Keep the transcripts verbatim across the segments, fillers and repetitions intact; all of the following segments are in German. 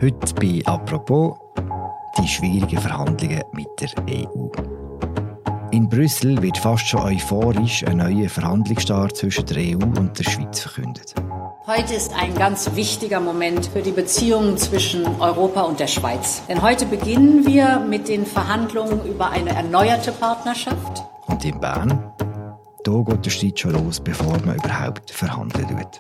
Heute bei «Apropos» die schwierigen Verhandlungen mit der E U. In Brüssel wird fast schon euphorisch ein neuer Verhandlungsstart zwischen der E U und der Schweiz verkündet. Heute ist ein ganz wichtiger Moment für die Beziehungen zwischen Europa und der Schweiz. Denn heute beginnen wir mit den Verhandlungen über eine erneuerte Partnerschaft. Und in Bern? Da geht der Streit schon los, bevor man überhaupt verhandeln wird.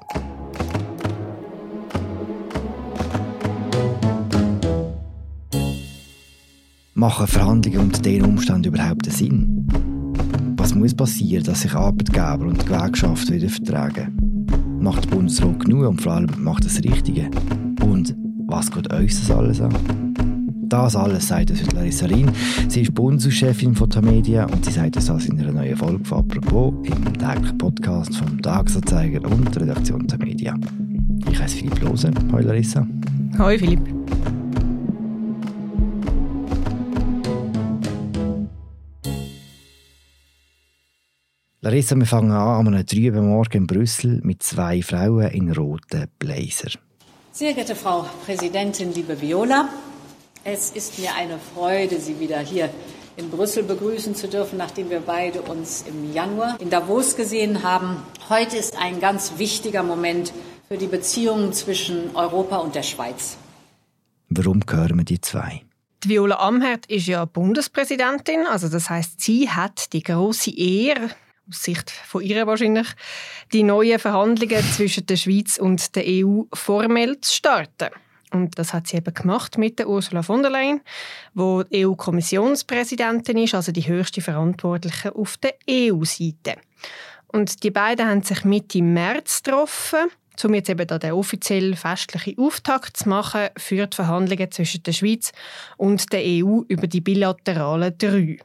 Machen Verhandlungen unter diesen Umständen überhaupt einen Sinn? Was muss passieren, dass sich Arbeitgeber und Gewerkschaft wieder vertragen? Macht der Bundesrat genug und vor allem macht das Richtige? Und was geht uns das alles an? Das alles sagt uns Larissa Rien. Sie ist Bundeshauschefin von Tamedia und sie sagt uns das in einer neuen Folge von «Apropos» im täglichen Podcast vom «Tagesanzeiger» und der Redaktion Tamedia. Ich heiße Philipp Lose. Hallo Larissa. Hallo Philipp. Larissa, wir fangen an an einem trüben Morgen in Brüssel mit zwei Frauen in roten Blazer. Sehr geehrte Frau Präsidentin, liebe Viola, es ist mir eine Freude, Sie wieder hier in Brüssel begrüßen zu dürfen, nachdem wir beide uns im Januar in Davos gesehen haben. Heute ist ein ganz wichtiger Moment für die Beziehungen zwischen Europa und der Schweiz. Warum hören wir die zwei? Die Viola Amherd ist ja Bundespräsidentin, also das heisst, sie hat die grosse Ehre, aus Sicht von ihr wahrscheinlich, die neuen Verhandlungen zwischen der Schweiz und der E U formell zu starten. Und das hat sie eben gemacht mit der Ursula von der Leyen, die die E U-Kommissionspräsidentin ist, also die höchste Verantwortliche auf der E U-Seite. Und die beiden haben sich Mitte März getroffen, um jetzt eben da den offiziell festlichen Auftakt zu machen für die Verhandlungen zwischen der Schweiz und der E U über die bilateralen drei.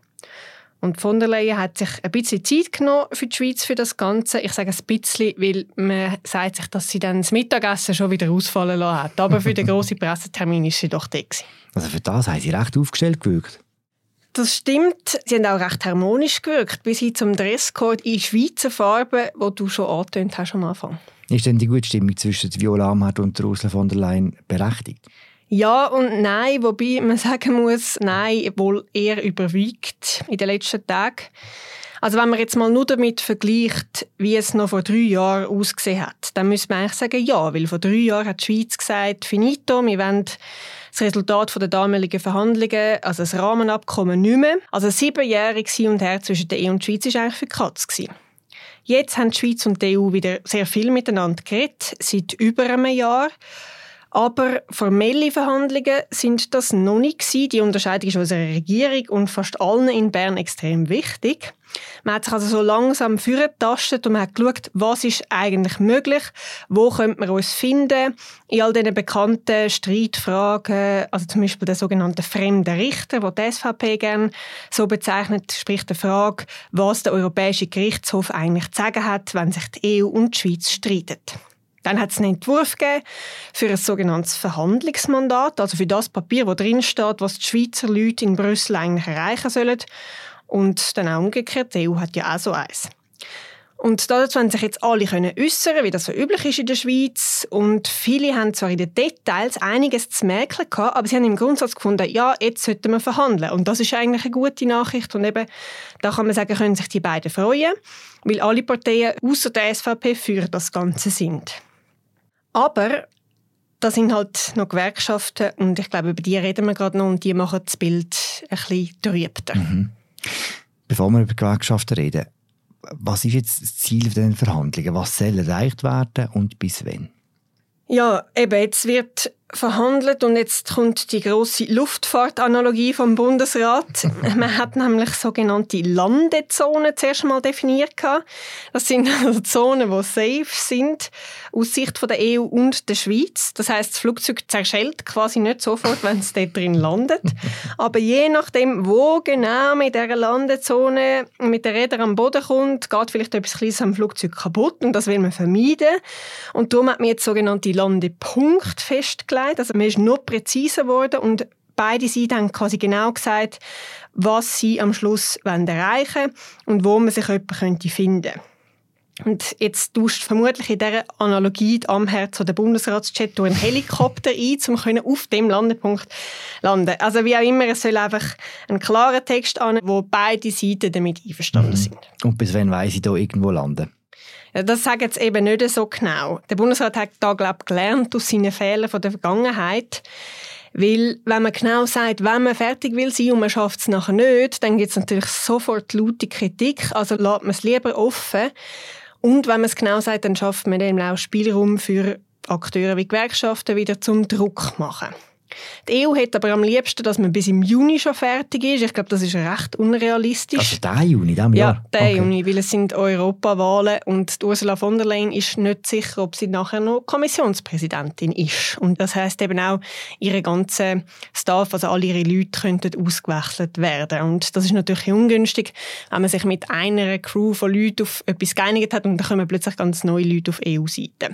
Und von der Leyen hat sich ein bisschen Zeit genommen für die Schweiz für das Ganze. Ich sage ein bisschen, weil man sagt sich, dass sie dann das Mittagessen schon wieder ausfallen lassen hat. Aber für den grossen Pressetermin war sie doch da gewesen. Also für das haben sie recht aufgestellt gewirkt. Das stimmt. Sie haben auch recht harmonisch gewirkt, bis hin zum Dresscode in Schweizer Farben, den du schon angetönt hast am Anfang. Ist denn die gute Stimmung zwischen Viola Amherd und Ursula von der Leyen berechtigt? Ja und nein, wobei man sagen muss, nein, wohl eher überwiegt in den letzten Tagen. Also wenn man jetzt mal nur damit vergleicht, wie es noch vor drei Jahren ausgesehen hat, dann müsste man eigentlich sagen, ja, weil vor drei Jahren hat die Schweiz gesagt, finito, wir wollen das Resultat der damaligen Verhandlungen, also das Rahmenabkommen, nicht mehr. Also siebenjährig hin und her zwischen der E U und der Schweiz war eigentlich für die Katz. Jetzt haben die Schweiz und die E U wieder sehr viel miteinander geredet, seit über einem Jahr. Aber formelle Verhandlungen sind das noch nicht gewesen. Die Unterscheidung ist unserer Regierung und fast allen in Bern extrem wichtig. Man hat sich also so langsam vorgetastet und man hat geschaut, was ist eigentlich möglich, wo könnte man uns finden in all diesen bekannten Streitfragen, also zum Beispiel der sogenannte fremde Richter, den die S V P gerne so bezeichnet, sprich die Frage, was der Europäische Gerichtshof eigentlich zu sagen hat, wenn sich die E U und die Schweiz streiten. Dann hat es einen Entwurf gegeben für ein sogenanntes Verhandlungsmandat, also für das Papier, wo drin steht, was die Schweizer Leute in Brüssel eigentlich erreichen sollen. Und dann auch umgekehrt, die E U hat ja auch so eins. Und dazu haben sich jetzt alle können äußern, wie das so üblich ist in der Schweiz. Und viele haben zwar in den Details einiges zu merken gehabt, aber sie haben im Grundsatz gefunden, ja, jetzt sollten wir verhandeln. Und das ist eigentlich eine gute Nachricht. Und eben, da kann man sagen, können sich die beiden freuen, weil alle Parteien außer der S V P für das Ganze sind. Aber da sind halt noch Gewerkschaften und ich glaube, über die reden wir gerade noch und die machen das Bild ein bisschen trübter. Mhm. Bevor wir über Gewerkschaften reden, was ist jetzt das Ziel dieser Verhandlungen? Was soll erreicht werden und bis wann? Ja, eben, jetzt wird verhandelt und jetzt kommt die grosse Luftfahrtanalogie vom Bundesrat. Man hat nämlich sogenannte Landezonen zuerst mal definiert. Das sind also Zonen, die safe sind aus Sicht der E U und der Schweiz. Das heisst, das Flugzeug zerschellt quasi nicht sofort, wenn es dort drin landet. Aber je nachdem, wo genau mit dieser Landezone mit den Rädern am Boden kommt, geht vielleicht etwas Kleines am Flugzeug kaputt und das will man vermeiden. Und darum hat man jetzt sogenannte Landepunkte festgelegt. Also man ist noch präziser geworden und beide Seiten haben quasi genau gesagt, was sie am Schluss erreichen wollen und wo man sich jemanden finden könnte. Und jetzt tauscht vermutlich in dieser Analogie die Amherz oder der Bundesratsjet durch einen Helikopter ein, um auf dem Landepunkt zu landen. Also wie auch immer, es soll einfach ein klarer Text an, wo beide Seiten damit einverstanden mhm. sind. Und bis wann weiss ich da irgendwo landen? Ja, das sagen sie eben nicht so genau. Der Bundesrat hat da, glaube ich, gelernt aus seinen Fehlern von der Vergangenheit. Weil, wenn man genau sagt, wenn man fertig will sein und man schafft es nachher nicht, dann gibt es natürlich sofort laute Kritik. Also lässt man es lieber offen. Und wenn man es genau sagt, dann schafft man dann auch Spielraum für Akteure wie Gewerkschaften wieder zum Druck machen. Die E U hätte aber am liebsten, dass man bis im Juni schon fertig ist. Ich glaube, das ist recht unrealistisch. Also der Juni, diesem Jahr? Ja, der okay. Juni, weil es sind Europawahlen und Ursula von der Leyen ist nicht sicher, ob sie nachher noch Kommissionspräsidentin ist. Und das heisst eben auch, ihre ganze Staff, also alle ihre Leute, könnten ausgewechselt werden. Und das ist natürlich ungünstig, wenn man sich mit einer Crew von Leuten auf etwas geeinigt hat und dann kommen plötzlich ganz neue Leute auf E U-Seite.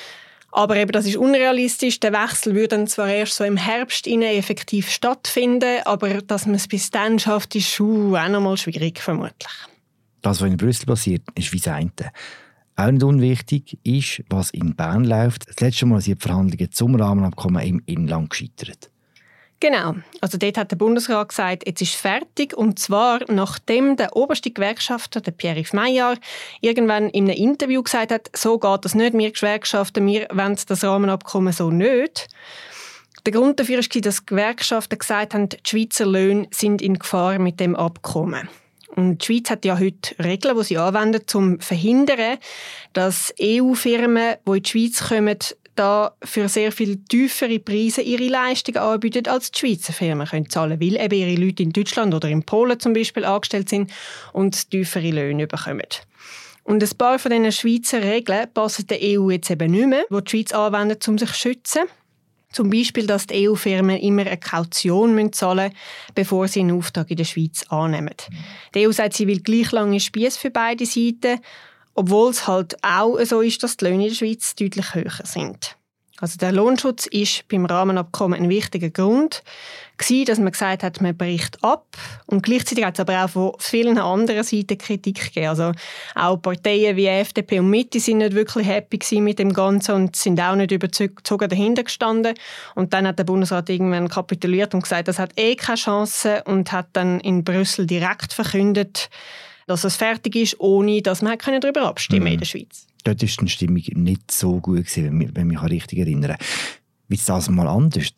Aber eben, das ist unrealistisch. Der Wechsel würde dann zwar erst so im Herbst effektiv stattfinden, aber dass man es bis dann schafft, ist schon auch noch mal schwierig, vermutlich. Das, was in Brüssel passiert, ist wie das eine. Auch nicht unwichtig ist, was in Bern läuft. Das letzte Mal sind die Verhandlungen zum Rahmenabkommen im Inland gescheitert. Genau. Also dort hat der Bundesrat gesagt, jetzt ist fertig. Und zwar, nachdem der oberste Gewerkschafter, der Pierre-Yves Maillard, irgendwann in einem Interview gesagt hat, so geht das nicht, wir Gewerkschaften, wir wollen das Rahmenabkommen so nicht. Der Grund dafür war, dass die Gewerkschaften gesagt haben, die Schweizer Löhne sind in Gefahr mit dem Abkommen. Und die Schweiz hat ja heute Regeln, die sie anwenden, um zu verhindern, dass E U-Firmen, die in die Schweiz kommen, da für sehr viel tiefere Preise ihre Leistungen anbieten, als die Schweizer Firmen können zahlen, weil eben ihre Leute in Deutschland oder in Polen zum Beispiel angestellt sind und tiefere Löhne bekommen. Und ein paar von diesen Schweizer Regeln passen der E U jetzt eben nicht mehr, die die Schweiz anwendet, um sich zu schützen. Zum Beispiel, dass die E U-Firmen immer eine Kaution zahlen müssen, bevor sie einen Auftrag in der Schweiz annehmen. Die E U sagt, sie will gleich lange Spiesse für beide Seiten, obwohl es halt auch so ist, dass die Löhne in der Schweiz deutlich höher sind. Also der Lohnschutz ist beim Rahmenabkommen ein wichtiger Grund gewesen, dass man gesagt hat, man bricht ab. Und gleichzeitig hat es aber auch von vielen anderen Seiten Kritik gegeben. Also auch Parteien wie F D P und Mitte sind nicht wirklich happy gewesen mit dem Ganzen und sind auch nicht überzogen dahinter gestanden. Und dann hat der Bundesrat irgendwann kapituliert und gesagt, das hat eh keine Chance und hat dann in Brüssel direkt verkündet, dass es fertig ist, ohne dass man darüber abstimmen mhm. in der Schweiz. Dort war die Stimmung nicht so gut, wenn ich mich richtig erinnere. Wie ist das mal anders?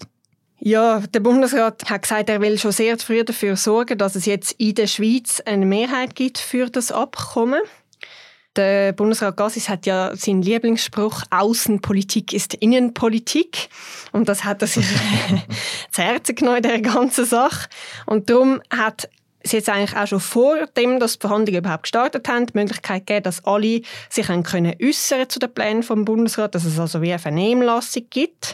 Ja, der Bundesrat hat gesagt, er will schon sehr früh dafür sorgen, dass es jetzt in der Schweiz eine Mehrheit gibt für das Abkommen. Der Bundesrat Gassis hat ja seinen Lieblingsspruch, Außenpolitik ist Innenpolitik. Und das hat er sich zu Herzen genommen in dieser ganzen Sache. Und darum hat es jetzt eigentlich auch schon vor dem, dass die Verhandlungen überhaupt gestartet haben, die Möglichkeit gegeben, dass alle sich können äußern zu den Plänen vom Bundesrat, dass es also wie eine Vernehmlassung gibt.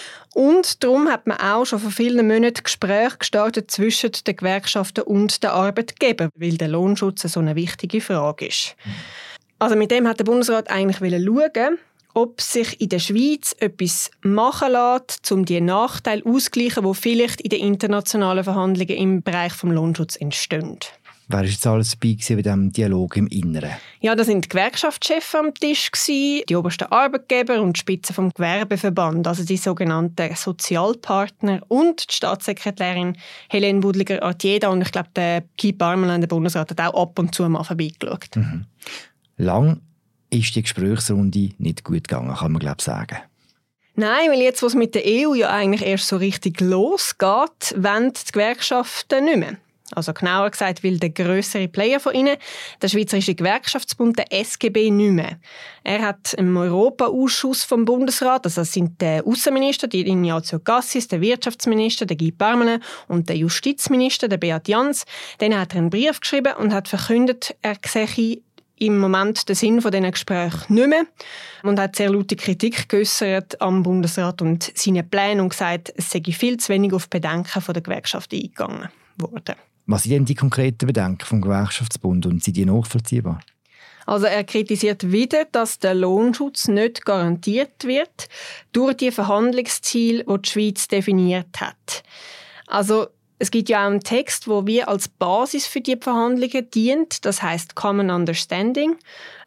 Und darum hat man auch schon vor vielen Monaten Gespräche gestartet zwischen den Gewerkschaften und den Arbeitgebern, weil der Lohnschutz so eine wichtige Frage ist. Also mit dem hat der Bundesrat eigentlich schauen, ob sich in der Schweiz etwas machen lässt, um die Nachteile auszugleichen, die vielleicht in den internationalen Verhandlungen im Bereich des Lohnschutzes entstehen. Wer war jetzt alles dabei bei diesem Dialog im Inneren? Ja, da sind die Gewerkschaftschefs am Tisch, die obersten Arbeitgeber und die Spitze vom Gewerbeverband, also die sogenannten Sozialpartner und die Staatssekretärin Helene Budliger-Artieda und ich glaube, der Guy Parmelin, der Bundesrat, hat auch ab und zu mal vorbeigeschaut. Mhm. Lang ist die Gesprächsrunde nicht gut gegangen, kann man glaube ich sagen. Nein, weil jetzt, wo es mit der E U ja eigentlich erst so richtig losgeht, wollen die Gewerkschaften nicht mehr. Also genauer gesagt, will der grössere Player von ihnen, der Schweizerische Gewerkschaftsbund, der S G B, nicht mehr. Er hat im Europaausschuss vom Bundesrat, also das sind der Aussenminister, die Ignazio Cassis, der Wirtschaftsminister, der Guy Parmelin und der Justizminister, der Beat Jans, denen hat er einen Brief geschrieben und hat verkündet, er sehe im Moment den Sinn von diesen Gesprächen nicht mehr und hat sehr laute Kritik geäussert am Bundesrat und seine Pläne und gesagt, es sei viel zu wenig auf Bedenken der Gewerkschaft eingegangen worden. Was sind denn die konkreten Bedenken vom Gewerkschaftsbund und sind die nachvollziehbar? Also er kritisiert wieder, dass der Lohnschutz nicht garantiert wird durch die Verhandlungsziele, die die Schweiz definiert hat. Also es gibt ja auch einen Text, der wie als Basis für die Verhandlungen dient. Das heißt Common Understanding.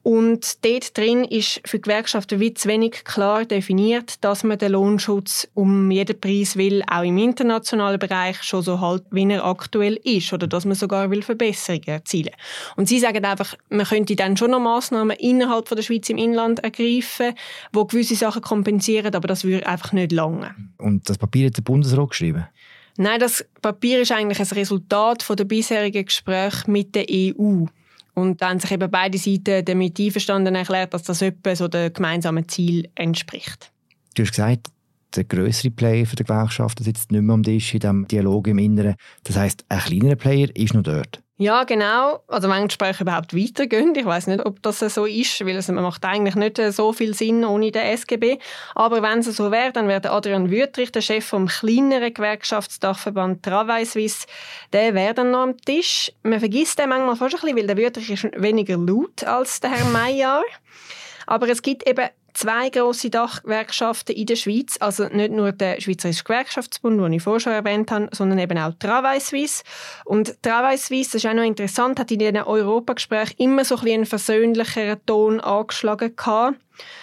Und dort drin ist für die Gewerkschaften wie zu wenig klar definiert, dass man den Lohnschutz um jeden Preis will, auch im internationalen Bereich schon so halt, wie er aktuell ist, oder dass man sogar will Verbesserungen erzielen. Und sie sagen einfach, man könnte dann schon noch Massnahmen innerhalb von der Schweiz im Inland ergreifen, die gewisse Sachen kompensieren, aber das würde einfach nicht lange. Und das Papier hat der Bundesrat geschrieben? Nein, das Papier ist eigentlich ein Resultat der bisherigen Gespräche mit der E U. Und dann haben sich eben beide Seiten damit einverstanden erklärt, dass das etwa so dem gemeinsamen Ziel entspricht. Du hast gesagt, der grössere Player der Gewerkschaften sitzt nicht mehr am Tisch in diesem Dialog im Inneren. Das heisst, ein kleinerer Player ist noch dort. Ja, genau. Also wenn die Gespräche überhaupt weitergehen. Ich weiss nicht, ob das so ist, weil es macht eigentlich nicht so viel Sinn ohne den S G B. Aber wenn es so wäre, dann wäre Adrian Wüthrich, der Chef vom kleineren Gewerkschaftsdachverband Travail Suisse, der wäre dann noch am Tisch. Man vergisst den manchmal fast ein bisschen, weil der Wüthrich ist weniger laut als der Herr Maillard. Aber es gibt eben zwei grosse Dachgewerkschaften in der Schweiz, also nicht nur der Schweizerische Gewerkschaftsbund, den ich vorher schon erwähnt habe, sondern eben auch Travail Suisse. Und Travail Suisse, das ist auch noch interessant, hat in diesen Europagesprächen immer so ein bisschen einen versöhnlicheren Ton angeschlagen gehabt.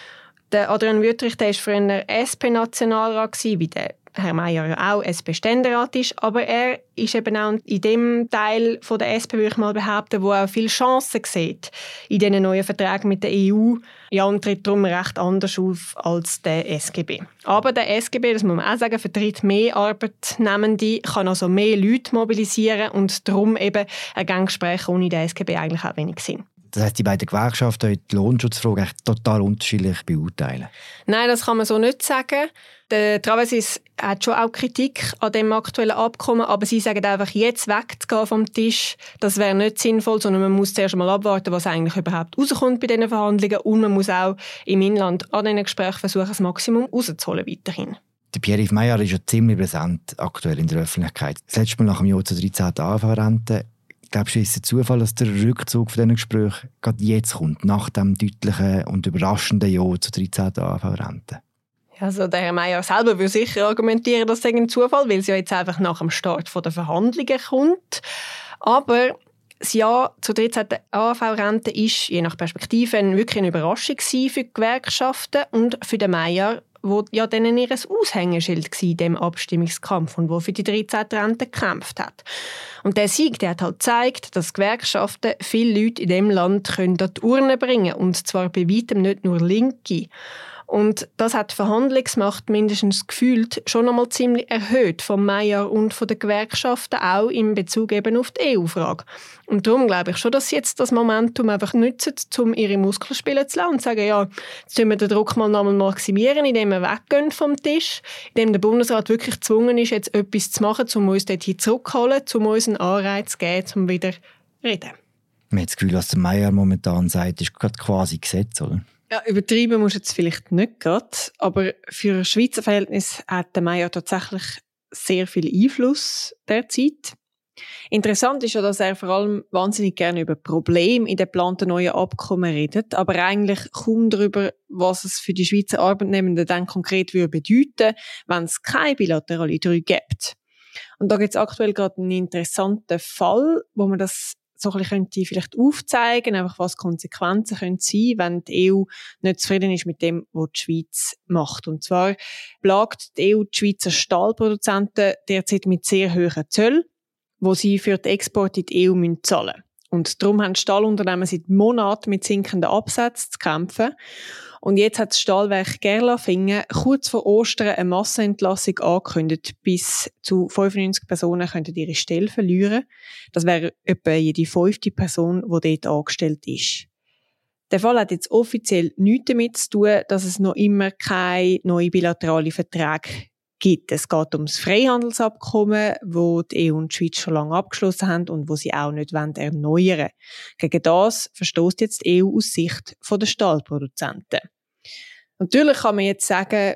Der Adrian Wüthrich, der war früher S P-Nationalrat, wie der Herr Maillard ja auch S P-Ständerat ist, aber er ist eben auch in dem Teil von der S P, würde ich mal behaupten, wo auch viele Chancen sieht in diesen neuen Verträgen mit der E U. Ja, und tritt darum recht anders auf als der S G B. Aber der S G B, das muss man auch sagen, vertritt mehr Arbeitnehmende, kann also mehr Leute mobilisieren und darum eben ein Gespräch ohne den S G B eigentlich auch wenig Sinn. Das heisst, die beiden Gewerkschaften die Lohnschutzfrage echt total unterschiedlich beurteilen? Nein, das kann man so nicht sagen. Der Travail Suisse hat schon auch Kritik an dem aktuellen Abkommen, aber sie sagen einfach, jetzt wegzugehen vom Tisch, das wäre nicht sinnvoll, sondern man muss zuerst mal abwarten, was eigentlich überhaupt rauskommt bei diesen Verhandlungen und man muss auch im Inland an diesen Gesprächen versuchen, das Maximum rauszuholen weiterhin. Der Pierre-Yves Maillard ist ja ziemlich präsent aktuell in der Öffentlichkeit. Das letzte Mal nach dem Jahr zur dreizehnten A V Rente. Glaubst du, ist es ein Zufall, dass der Rückzug von diesen Gesprächen gerade jetzt kommt, nach dem deutlichen und überraschenden Jahr zur dreizehnten A V Rente? Also der Herr Maillard selber würde sicher argumentieren, das sei ein Zufall, weil es ja jetzt einfach nach dem Start der Verhandlungen kommt. Aber das Ja zur dreizehnten A V Rente ist je nach Perspektive wirklich eine Überraschung für die Gewerkschaften und für den Maillard, wo ja dann ihr Aushängeschild war in diesem Abstimmungskampf und wo für die dreizehnte Rente gekämpft hat. Und der Sieg, der hat halt gezeigt, dass Gewerkschaften viele Leute in diesem Land können an die Urne bringen können. Und zwar bei weitem nicht nur Linke. Und das hat die Verhandlungsmacht mindestens gefühlt schon einmal ziemlich erhöht vom Maillard und von den Gewerkschaften, auch in Bezug eben auf die E U-Frage. Und darum glaube ich schon, dass sie jetzt das Momentum einfach nutzen, um ihre Muskeln spielen zu lassen und sagen, ja, jetzt müssen wir den Druck mal nochmal maximieren, indem wir weggehen vom Tisch, indem der Bundesrat wirklich gezwungen ist, jetzt etwas zu machen, um uns dort hier zurückzuholen, um uns einen Anreiz zu geben, um wieder zu reden. Man hat das Gefühl, was der Maillard momentan sagt, ist gerade quasi Gesetz, oder? Ja, übertreiben muss jetzt vielleicht nicht gerade, aber für Schweizer Verhältnis hat der Maillard tatsächlich sehr viel Einfluss derzeit. Interessant ist ja, dass er vor allem wahnsinnig gerne über Probleme in den geplanten neuen Abkommen redet, aber eigentlich kaum darüber, was es für die Schweizer Arbeitnehmenden dann konkret würde bedeuten, wenn es keine bilaterale Treue gibt. Und da gibt es aktuell gerade einen interessanten Fall, wo man das so ein bisschen könnte vielleicht aufzeigen, einfach was Konsequenzen können sein, wenn die E U nicht zufrieden ist mit dem, was die Schweiz macht. Und zwar plagt die E U die Schweizer Stahlproduzenten derzeit mit sehr hohen Zöllen, wo sie für die Exporte in die E U zahlen müssen. Und darum haben die Stahlunternehmen seit Monaten mit sinkenden Absätzen zu kämpfen. Und jetzt hat das Stahlwerk Gerlafingen kurz vor Ostern eine Massenentlassung angekündigt. Bis zu fünfundneunzig Personen könnten ihre Stelle verlieren. Das wäre etwa jede fünfte Person, die dort angestellt ist. Der Fall hat jetzt offiziell nichts damit zu tun, dass es noch immer keine neuen bilateralen Verträge gibt. Es geht um das Freihandelsabkommen, wo die E U und die Schweiz schon lange abgeschlossen haben und wo sie auch nicht erneuern wollen. Gegen das verstößt jetzt die E U aus Sicht der Stahlproduzenten. Natürlich kann man jetzt sagen,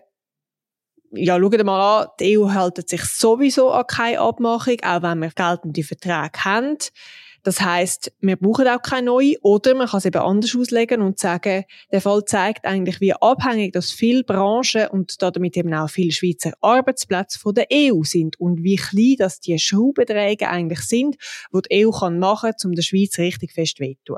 ja, schaut mal an, die E U hält sich sowieso an keine Abmachung, auch wenn wir geltende Verträge haben. Das heisst, wir brauchen auch keine neue. Oder man kann es eben anders auslegen und sagen, der Fall zeigt eigentlich, wie abhängig das viele Branchen und damit eben auch viele Schweizer Arbeitsplätze von der E U sind und wie klein das die Schraubendrehungen eigentlich sind, die die E U machen kann, um der Schweiz richtig fest weh zu tun.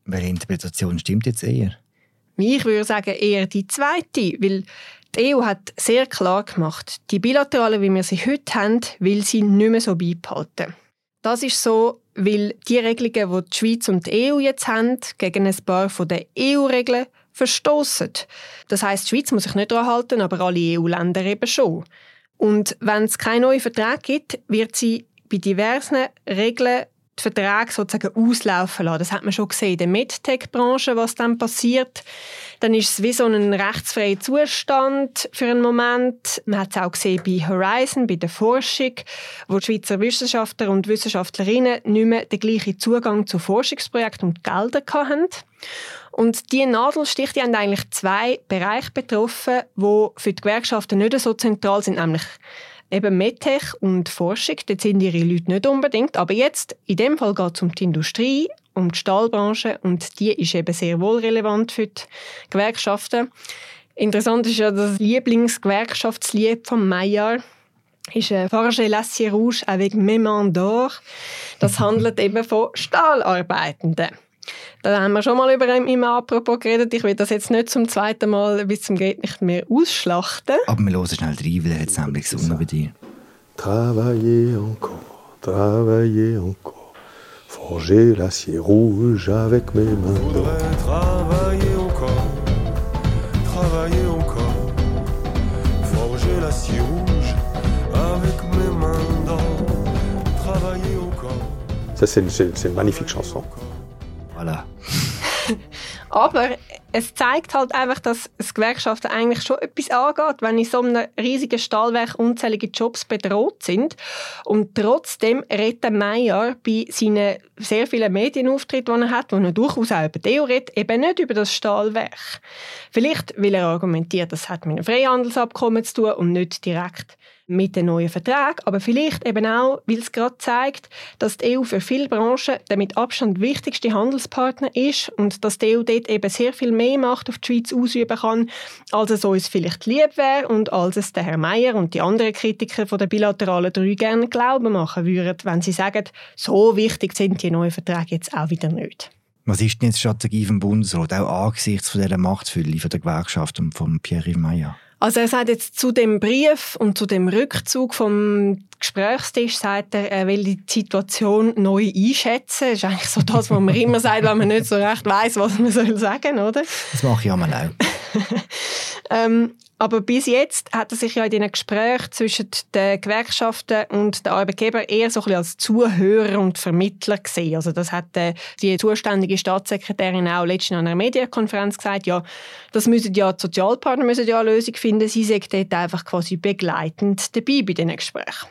Welche Interpretation stimmt jetzt eher? Ich würde sagen, eher die zweite, weil die E U hat sehr klar gemacht, die Bilaterale, wie wir sie heute haben, will sie nicht mehr so beibehalten. Das ist so, weil die Regelungen, die die Schweiz und die E U jetzt haben, gegen ein paar von den E U-Regeln verstoßen. Das heisst, die Schweiz muss sich nicht daran halten, aber alle E U-Länder eben schon. Und wenn es keine neuen Verträge gibt, wird sie bei diversen Regeln die Verträge sozusagen auslaufen lassen. Das hat man schon gesehen in der MedTech-Branche, was dann passiert. Dann ist es wie so ein rechtsfreier Zustand für einen Moment. Man hat es auch gesehen bei Horizon, bei der Forschung, wo die Schweizer Wissenschaftler und Wissenschaftlerinnen nicht mehr den gleichen Zugang zu Forschungsprojekten und Geldern hatten. Und diese Nadelstiche die haben eigentlich zwei Bereiche betroffen, die für die Gewerkschaften nicht so zentral sind, nämlich eben MedTech und Forschung. Dort sind ihre Leute nicht unbedingt. Aber jetzt, in dem Fall geht es um die Industrie, um die Stahlbranche und die ist eben sehr wohl relevant für die Gewerkschaften. Interessant ist ja das Lieblingsgewerkschaftslied von Maillard. Ist «Forger l'acier rouge avec mes mains d'or». Das handelt eben von Stahlarbeitenden. Da haben wir schon mal über ihn apropos geredet. Ich will das jetzt nicht zum zweiten Mal bis zum geht nicht mehr ausschlachten. Aber wir hören schnell rein, weil er jetzt nämlich gesungen bei dir. Travailler encore, travailler encore, forger l'acier rouge avec mes mains d'or. Travailler encore, travailler encore, forger l'acier rouge avec mes mains d'or. Travailler encore. Ça, c'est, c'est, c'est une magnifique chanson. Voilà. Aber es zeigt halt einfach, dass das Gewerkschaften eigentlich schon etwas angeht, wenn in so einem riesigen Stahlwerk unzählige Jobs bedroht sind. Und trotzdem redet Maillard bei seinen sehr vielen Medienauftritten, die er hat, wo er durchaus auch über die E U redet, eben nicht über das Stahlwerk. Vielleicht, weil er argumentiert, das hat mit einem Freihandelsabkommen zu tun und nicht direkt mit den neuen Verträgen, aber vielleicht eben auch, weil es gerade zeigt, dass die E U für viele Branchen der mit Abstand wichtigste Handelspartner ist und dass die E U dort eben sehr viel mehr Macht auf die Schweiz ausüben kann, als es uns vielleicht lieb wäre und als es der Herr Meier und die anderen Kritiker von der bilateralen drei gerne glauben machen würden, wenn sie sagen, so wichtig sind die neuen Verträge jetzt auch wieder nicht. Was ist denn jetzt die Strategie vom Bundesrat, auch angesichts von dieser Machtfülle von der Gewerkschaft und von Pierre-Yves Maillard? Also er sagt jetzt zu dem Brief und zu dem Rückzug vom Gesprächstisch, sagt er, er will die Situation neu einschätzen. Das ist eigentlich so das, was man immer sagt, wenn man nicht so recht weiss, was man soll sagen, oder? Das mache ich einmal auch. ähm, aber bis jetzt hat er sich ja in diesen Gesprächen zwischen den Gewerkschaften und den Arbeitgebern eher so ein bisschen als Zuhörer und Vermittler gesehen. Also das hat äh, die zuständige Staatssekretärin auch letztens an einer Medienkonferenz gesagt, ja, das müssen ja die Sozialpartner müssen ja eine Lösung finden. Sie sind dort einfach quasi begleitend dabei bei diesen Gesprächen.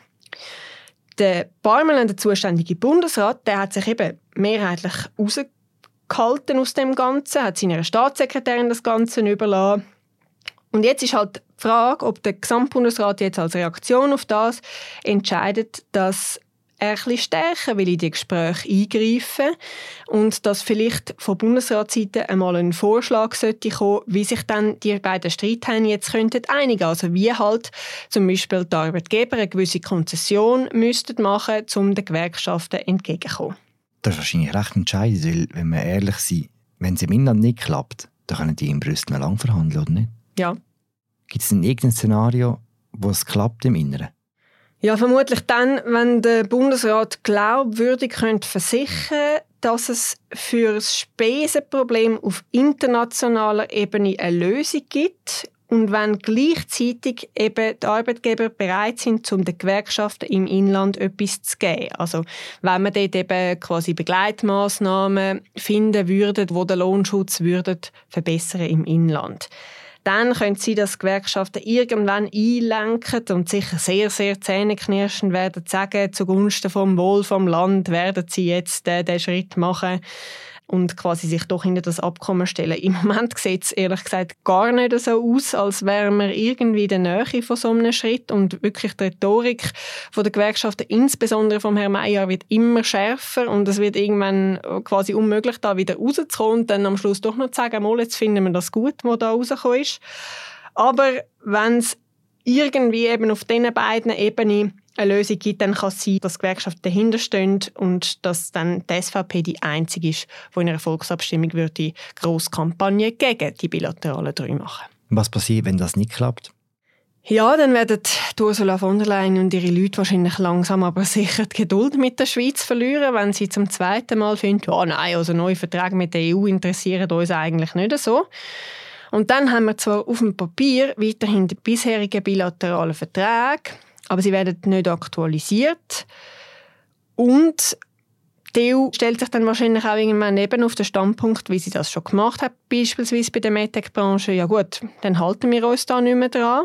Der Barmeln, der zuständige Bundesrat, der hat sich eben mehrheitlich rausgehalten aus dem Ganzen, hat seiner Staatssekretärin das Ganze überlassen. Und jetzt ist halt die Frage, ob der Gesamtbundesrat jetzt als Reaktion auf das entscheidet, dass er ein bisschen stärker will in die Gespräche eingreifen und dass vielleicht von Bundesratsseite einmal ein Vorschlag sollte kommen, wie sich dann die beiden Streithähne jetzt könnten einigen. Also wie halt zum Beispiel die Arbeitgeber eine gewisse Konzession müssten machen, um den Gewerkschaften entgegenzukommen. Das ist wahrscheinlich recht entscheidend, weil, wenn wir ehrlich sind, wenn es im Inland nicht klappt, dann können die in Brüssel noch lange verhandeln, oder nicht? Ja. Gibt es denn irgendein Szenario, wo es klappt im Inneren? Ja, vermutlich dann, wenn der Bundesrat glaubwürdig könnte versichern, dass es für das Spesenproblem auf internationaler Ebene eine Lösung gibt und wenn gleichzeitig eben die Arbeitgeber bereit sind, um den Gewerkschaften im Inland etwas zu geben. Also wenn man dort eben quasi Begleitmaßnahmen finden würde, die den Lohnschutz würden verbessern im Inland. Dann könnte es sein, dass Gewerkschaften irgendwann einlenken und sicher sehr, sehr zähneknirschend werden sagen, zugunsten vom Wohl vom Land werden sie jetzt äh, den Schritt machen und quasi sich doch hinter das Abkommen stellen. Im Moment sieht es ehrlich gesagt gar nicht so aus, als wären wir irgendwie in der Nähe von so einem Schritt und wirklich die Rhetorik von der Gewerkschaften, insbesondere vom Herrn Maillard, wird immer schärfer und es wird irgendwann quasi unmöglich, da wieder rauszukommen und dann am Schluss doch noch zu sagen, mal, jetzt finden wir das gut, was da rausgekommen ist. Aber wenn es irgendwie eben auf diesen beiden Ebenen eine Lösung gibt, dann kann es sein, dass die Gewerkschaften dahinter stehen und dass dann die S V P die einzige ist, die in einer Volksabstimmung die grosse Kampagne gegen die bilateralen drei machen. Was passiert, wenn das nicht klappt? Ja, dann werden die Ursula von der Leyen und ihre Leute wahrscheinlich langsam aber sicher die Geduld mit der Schweiz verlieren, wenn sie zum zweiten Mal finden, oh nein, also neue Verträge mit der E U interessieren uns eigentlich nicht so. Und dann haben wir zwar auf dem Papier weiterhin die bisherigen bilateralen Verträge, aber sie werden nicht aktualisiert. Und die E U stellt sich dann wahrscheinlich auch irgendwann eben auf den Standpunkt, wie sie das schon gemacht hat, beispielsweise bei der MedTech-Branche. Ja gut, dann halten wir uns da nicht mehr dran.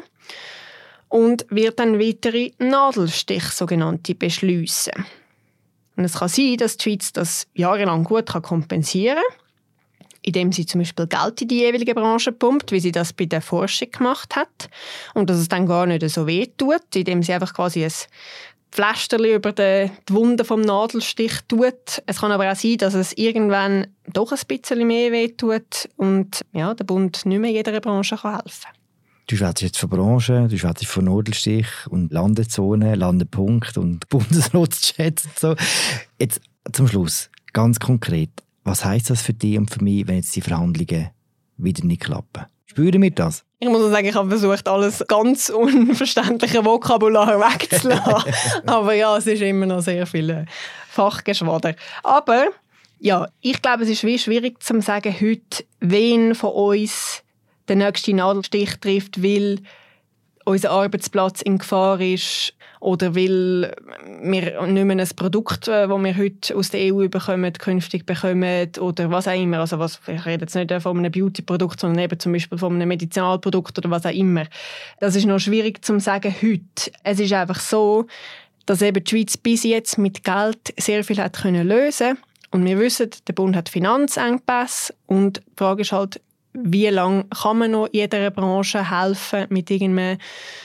Und wird dann weitere Nadelstich sogenannte beschliessen. Und es kann sein, dass die Schweiz das jahrelang gut kompensieren kann, indem sie zum Beispiel Geld in die jeweilige Branche pumpt, wie sie das bei der Forschung gemacht hat. Und dass es dann gar nicht so weh tut, indem sie einfach quasi ein Pflasterli über die Wunde vom Nadelstich tut. Es kann aber auch sein, dass es irgendwann doch ein bisschen mehr weh tut und ja, der Bund nicht mehr jeder Branche helfen kann. Du schwätzt jetzt von Branchen, du schwätzt von Nadelstich und Landezonen, Landepunkt und Bundesratschats und so. Jetzt zum Schluss, ganz konkret, was heisst das für dich und für mich, wenn jetzt die Verhandlungen wieder nicht klappen? Spüren wir das? Ich muss sagen, ich habe versucht, alles ganz unverständliche Vokabular wegzulassen. Aber ja, es ist immer noch sehr viel Fachgeschwader. Aber ja, ich glaube, es ist wie schwierig zu sagen, heute, wen von uns der nächste Nadelstich trifft, weil unser Arbeitsplatz in Gefahr ist oder weil wir nicht mehr ein Produkt, das wir heute aus der E U bekommen, künftig bekommen oder was auch immer. Also was, ich rede jetzt nicht von einem Beauty-Produkt, sondern eben zum Beispiel von einem Medizinalprodukt oder was auch immer. Das ist noch schwierig zu sagen heute. Es ist einfach so, dass eben die Schweiz bis jetzt mit Geld sehr viel hat können lösen. Und wir wissen, der Bund hat Finanzengpässe und die Frage ist halt, wie lange kann man noch jeder Branche helfen mit irgendeinem,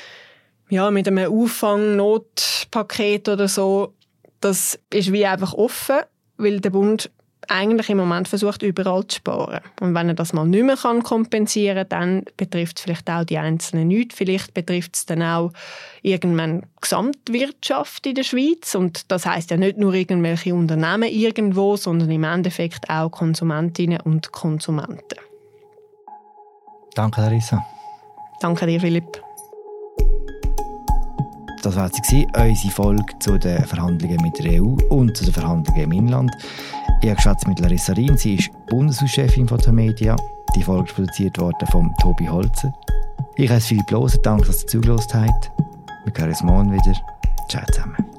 ja, mit einem Auffang-Notpaket oder so? Das ist wie einfach offen, weil der Bund eigentlich im Moment versucht, überall zu sparen. Und wenn er das mal nicht mehr kann kompensieren kann, dann betrifft es vielleicht auch die Einzelnen nicht. Vielleicht betrifft es dann auch irgendwann die Gesamtwirtschaft in der Schweiz. Und das heisst ja nicht nur irgendwelche Unternehmen irgendwo, sondern im Endeffekt auch Konsumentinnen und Konsumenten. Danke, Larissa. Danke dir, Philipp. Das war sie, unsere Folge zu den Verhandlungen mit der E U und zu den Verhandlungen im Inland. Ich habe geschwätzt mit Larissa Rien, sie ist Bundeshauschefin von Tamedia. Die Folge ist produziert worden von Tobi Holzer. Ich heiße Philipp Loser, danke, dass ihr zugehört habt. Wir hören uns morgen wieder. Ciao zusammen.